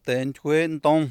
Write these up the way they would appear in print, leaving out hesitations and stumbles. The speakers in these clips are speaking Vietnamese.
Tên thuế tông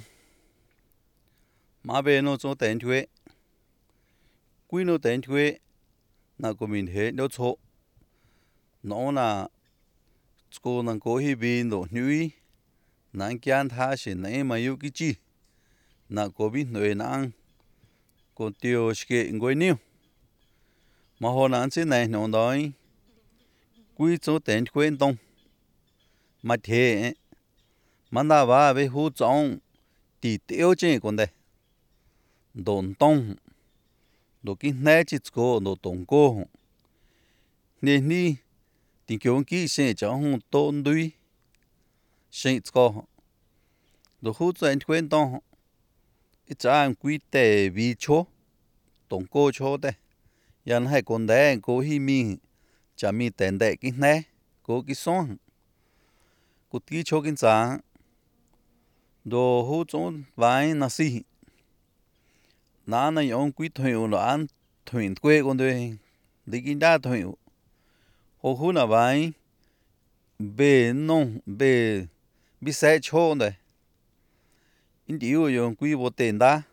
mà bên nó cho tên thuế quý nó tên thuế là của mình hết nó số nó là cô năng cố hi bin đồ nuôi năng kian tha xin này mà yêu cái chi là của bin người năng còn tiêu cái người nhiều mà họ năng xin này nó nói quý cho tên thuế tông mà thế mà na va về hú trong thì tiêu trên con đấy đồn tông đồ cái này chỉ có đồ đồng cô nên đi thì kiểu cái sẽ cho hông tôn đuôi sẽ có đồ hú trên quen tông ít ăn quý tệ vì chỗ đồng cô chỗ đấy yan hay con đấy cố hi mi chả mi tên đấy cái này cố cái son cố tí chỗ cái giá đồ hú trong vài nasi si na na yong quý thôi nó ăn thôi quê con đấy đi kinh đa thôi hồ hú là vài bê nông bê bị sai chỗ đấy in điều yong quý vô tiền đa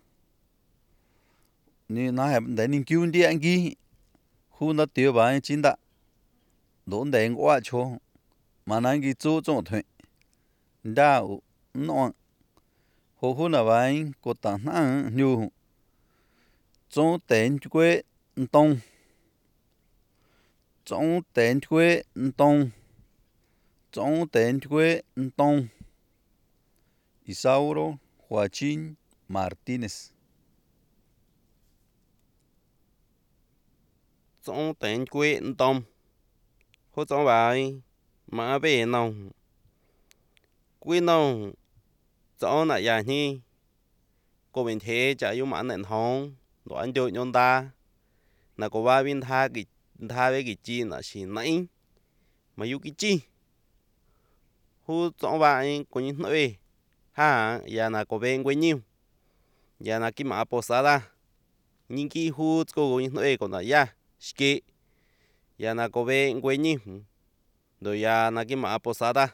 ni na hay để nghiên cứu đi anh ghi hú nó tiêu vài chín đã đốn để quá chỗ mà anh ghi chỗ trong thôi đa nó hồ hú là vài có tảng năng nhiều trong tên quê tông trong tên quê tông trong tên quê tông Isauro Joaquín Martínez trong tên quê tông hỗ trợ bài mà về nông quê nông trong là nhà ni cô mình thế chả yêu mãn nền hông đồ ăn chơi nhon ta là cô ba bên tha với cái chi là chỉ nãy mà yêu cái chi hú trong bài của những nơi ha ya là cô bên quê nhiêu ya là cái mã posada những cái hú của những nơi còn là ya ski ya là cô bên quê nhiêu rồi ya là cái mã posada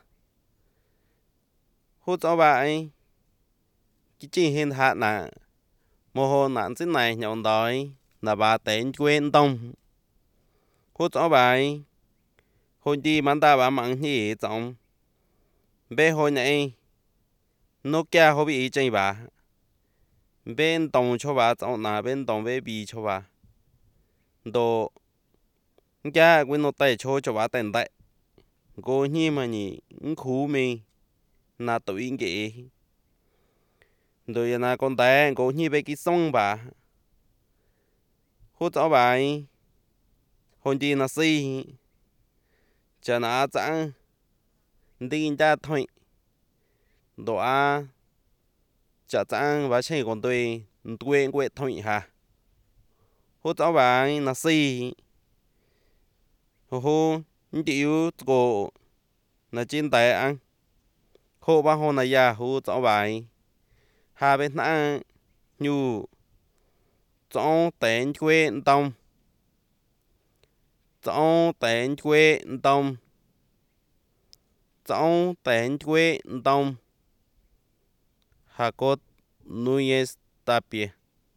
hú trong bài cái chi hiện hạ là mô hồ nạn xin này nhọn đói là bà tên quên tông hú trong bài hồi đi mang ta bà mạng gì trong bé hồi này nó kia hồi bị chơi bà bên đồng cho bà trong là bên đồng bé bị cho bà đồ kia quên nó tay cho bà tên tay cô như mà nhỉ khú mi là tụi kì rồi là con tay cô như bé cái sông bà hút cho bà hồi đi là si chả nó chẳng đi ra thôi đồ à chả chẳng và chơi còn tôi quên thôi hả hút cho bà là si hô chịu cô là trên tay ăn hô ba hô này ya hô cho bà hai bên ăn nhu trong tên quê tông trong tên quê tông trong tên quê tông Jacob Núñez Tapia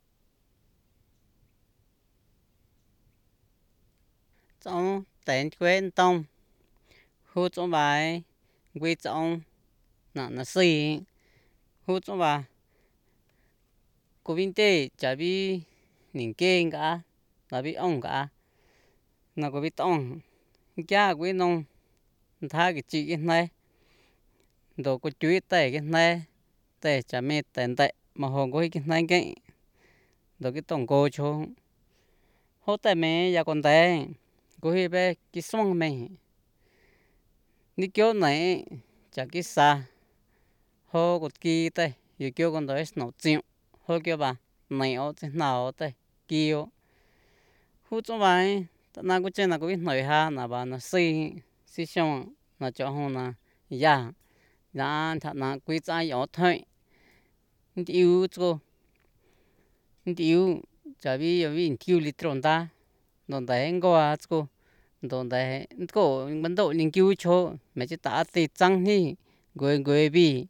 trong tên quê tông hút trong bài quy trong là si hút trong bài cô vinh tê chả bị nhìn kênh cả là bị ông cả là có bị tông cha quý nông tha cái chị cái này đồ có chuối tệ cái này tệ chả mệt tệ tệ mà hồ có cái này cái đồ cái tổng cô cho hốt tệ mẹ giờ còn tệ có hi bé cái sông mẹ đi kiểu này chả cái xa hồ có kia tệ giờ kiểu con đấy nó chịu hồ kiểu bà này ở trên nào tệ kia hút trong bài na có trên là có biết nói ha là bà nó si xong là cho hông là ya đã thật là quý trái ở thôi yêu cho yêu chả biết giờ biết yêu lịch tròn ta đòn đấy có cho đòn đấy có vấn đề nghiên cứu cho mấy cái ta thì chẳng hi người người bị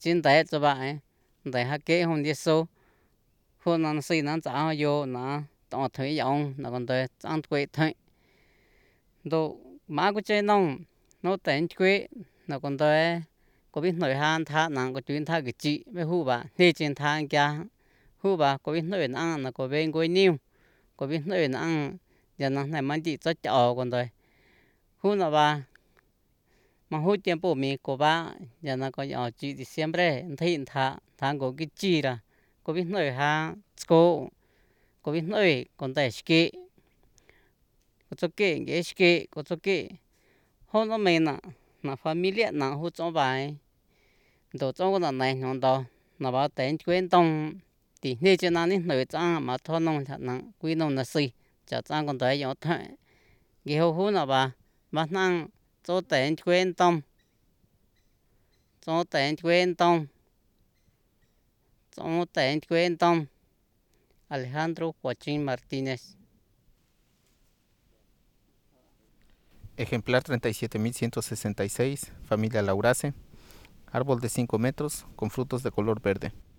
chín đại cho bạn đại hạ kế hôm đi số hôm nó xì nó trả vô nó tao thấy ông nó còn tới ăn quậy thấy đồ má của chơi nông nó tên quậy nó còn tới có biết nội han thà nàng có chuyến thà cái chị với hu bà đi trên thang kia hu bà có biết nội ăn nó có bên quay nhiêu có biết nội ăn giờ nó này mang chị cho chợ còn tới hu nó bà mà hu tiempo mi của bà giờ nó có ở chị diciembre thấy thà thang có cái chị là có biết nội ha có biết nội còn tới ski có cho kê cái ski có cho kê hôm nó mình na familia na hu cho bài đồ trong cái này nó đó nó bảo tên quyền tông thì nên cho nên người trang mà thôn nông thật nặng quy nông là gì cho trang còn tới có thể cái hú nó bà năng cho tên quyền tông cho tên quyền tông cho tên quyền tông Alejandro Joaquín Martínez. Ejemplar 37.166, familia Laurace, árbol de 5 metros con frutos de color verde.